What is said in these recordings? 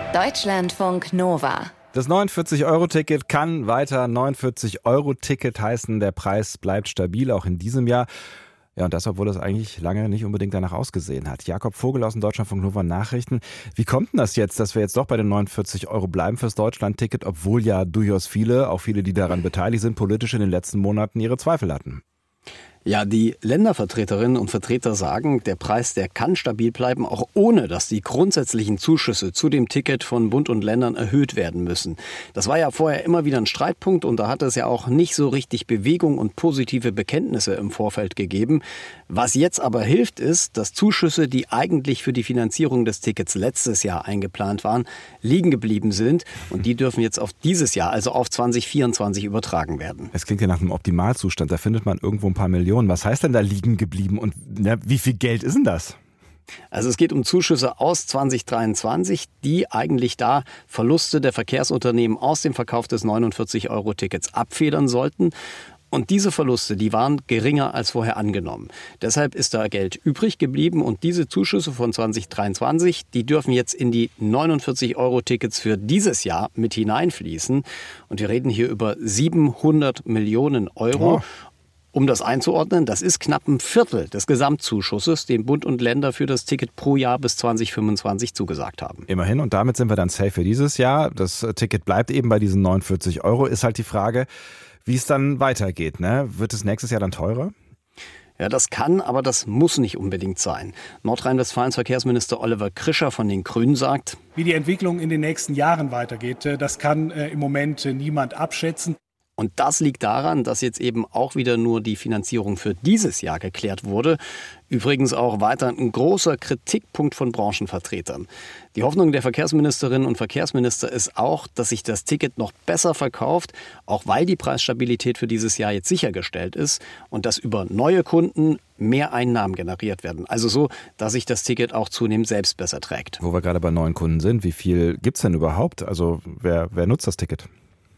Deutschlandfunk Nova. Das 49-Euro-Ticket kann weiter 49-Euro-Ticket heißen. Der Preis bleibt stabil, auch in diesem Jahr. Ja, und das, obwohl es eigentlich lange nicht unbedingt danach ausgesehen hat. Jakob Vogel aus dem Deutschlandfunk Nova Nachrichten. Wie kommt denn das jetzt, dass wir jetzt doch bei den 49 Euro bleiben fürs Deutschland-Ticket, obwohl ja durchaus viele, auch viele, die daran beteiligt sind, politisch in den letzten Monaten ihre Zweifel hatten? Ja, die Ländervertreterinnen und Vertreter sagen, der Preis, der kann stabil bleiben, auch ohne, dass die grundsätzlichen Zuschüsse zu dem Ticket von Bund und Ländern erhöht werden müssen. Das war ja vorher immer wieder ein Streitpunkt und da hat es ja auch nicht so richtig Bewegung und positive Bekenntnisse im Vorfeld gegeben. Was jetzt aber hilft, ist, dass Zuschüsse, die eigentlich für die Finanzierung des Tickets letztes Jahr eingeplant waren, liegen geblieben sind und die dürfen jetzt auf dieses Jahr, also auf 2024 übertragen werden. Es klingt ja nach einem Optimalzustand, da findet man irgendwo ein paar Millionen. Was heißt denn da liegen geblieben und wie viel Geld ist denn das? Also es geht um Zuschüsse aus 2023, die eigentlich da Verluste der Verkehrsunternehmen aus dem Verkauf des 49-Euro-Tickets abfedern sollten. Und diese Verluste, die waren geringer als vorher angenommen. Deshalb ist da Geld übrig geblieben und diese Zuschüsse von 2023, die dürfen jetzt in die 49-Euro-Tickets für dieses Jahr mit hineinfließen. Und wir reden hier über 700 Millionen Euro. Oh. Um das einzuordnen, das ist knapp ein Viertel des Gesamtzuschusses, den Bund und Länder für das Ticket pro Jahr bis 2025 zugesagt haben. Immerhin, und damit sind wir dann safe für dieses Jahr. Das Ticket bleibt eben bei diesen 49 Euro. Ist halt die Frage, wie es dann weitergeht, ne? Wird es nächstes Jahr dann teurer? Ja, das kann, aber das muss nicht unbedingt sein. Nordrhein-Westfalens Verkehrsminister Oliver Krischer von den Grünen sagt: Wie die Entwicklung in den nächsten Jahren weitergeht, das kann im Moment niemand abschätzen. Und das liegt daran, dass jetzt eben auch wieder nur die Finanzierung für dieses Jahr geklärt wurde. Übrigens auch weiter ein großer Kritikpunkt von Branchenvertretern. Die Hoffnung der Verkehrsministerinnen und Verkehrsminister ist auch, dass sich das Ticket noch besser verkauft, auch weil die Preisstabilität für dieses Jahr jetzt sichergestellt ist und dass über neue Kunden mehr Einnahmen generiert werden. Also so, dass sich das Ticket auch zunehmend selbst besser trägt. Wo wir gerade bei neuen Kunden sind, wie viel gibt's denn überhaupt? Also wer nutzt das Ticket?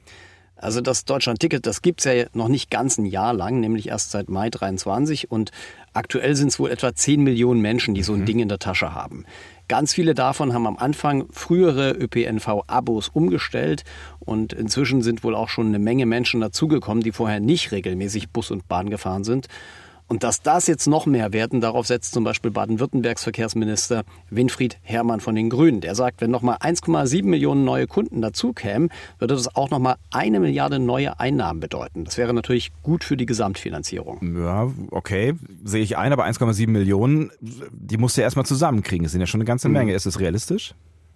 Also das Deutschland-Ticket, das gibt's ja noch nicht ganz ein Jahr lang, nämlich erst seit Mai 23 und aktuell sind es wohl etwa 10 Millionen Menschen, die so ein Ding in der Tasche haben. Ganz viele davon haben am Anfang frühere ÖPNV-Abos umgestellt und inzwischen sind wohl auch schon eine Menge Menschen dazugekommen, die vorher nicht regelmäßig Bus und Bahn gefahren sind. Und dass das jetzt noch mehr werden, darauf setzt zum Beispiel Baden-Württembergs Verkehrsminister Winfried Herrmann von den Grünen. Der sagt, wenn nochmal 1,7 Millionen neue Kunden dazukämen, würde das auch nochmal 1 Milliarde neue Einnahmen bedeuten. Das wäre natürlich gut für die Gesamtfinanzierung. Ja, okay, sehe ich ein, aber 1,7 Millionen, die musst du ja erstmal zusammenkriegen. Das sind ja schon eine ganze Menge. Ist es realistisch?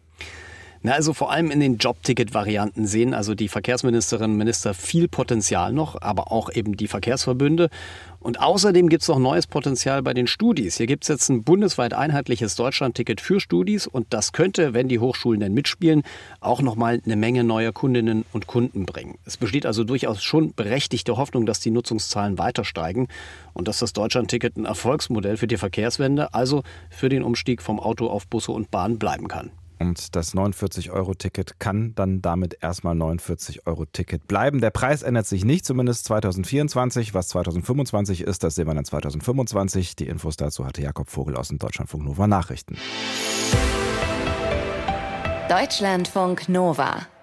Na, also vor allem in den Jobticket-Varianten sehen also die Verkehrsministerinnen und Minister viel Potenzial noch, aber auch eben die Verkehrsverbünde. Und außerdem gibt es noch neues Potenzial bei den Studis. Hier gibt es jetzt ein bundesweit einheitliches Deutschland-Ticket für Studis und das könnte, wenn die Hochschulen denn mitspielen, auch nochmal eine Menge neuer Kundinnen und Kunden bringen. Es besteht also durchaus schon berechtigte Hoffnung, dass die Nutzungszahlen weiter steigen und dass das Deutschland-Ticket ein Erfolgsmodell für die Verkehrswende, also für den Umstieg vom Auto auf Busse und Bahn bleiben kann. Und das 49-Euro-Ticket kann dann damit erstmal 49-Euro-Ticket bleiben. Der Preis ändert sich nicht, zumindest 2024. Was 2025 ist, das sehen wir dann 2025. Die Infos dazu hatte Jakob Vogel aus dem Deutschlandfunk Nova Nachrichten. Deutschlandfunk Nova.